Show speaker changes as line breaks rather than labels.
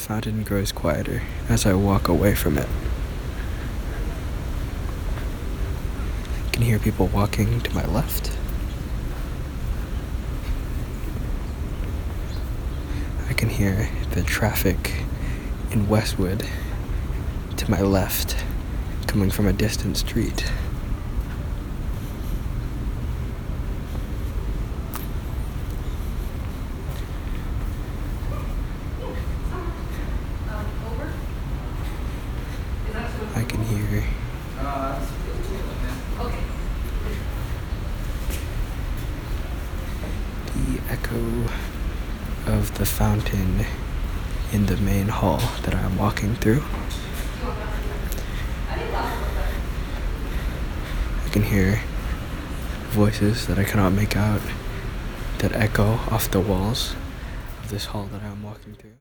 fountain grows quieter as I walk away from it. I can hear people walking to my left. I can hear the traffic in Westwood to my left coming from a distant street. I can hear the echo of the fountain in the main hall that I'm walking through. I can hear voices that I cannot make out that echo off the walls of this hall that I'm walking through.